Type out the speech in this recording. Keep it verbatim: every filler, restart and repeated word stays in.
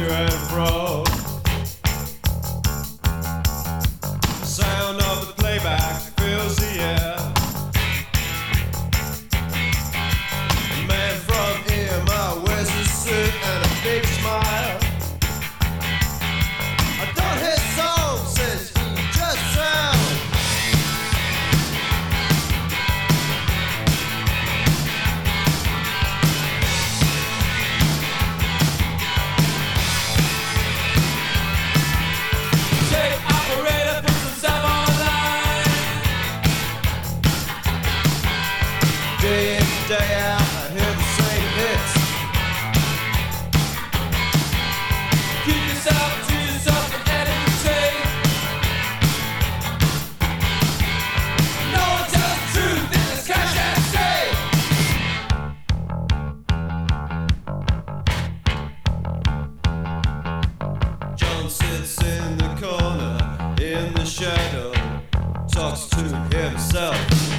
and fro. The sound of the playback fills the air. A man from E M I wears a suit and a big smile. I don't hear songs, says he, just sound. Day in, day out, I hear the same hits. Keep yourself to yourself and entertain. No one tells the truth in this cash and stay. John sits in the corner, in the shadow, talks to himself.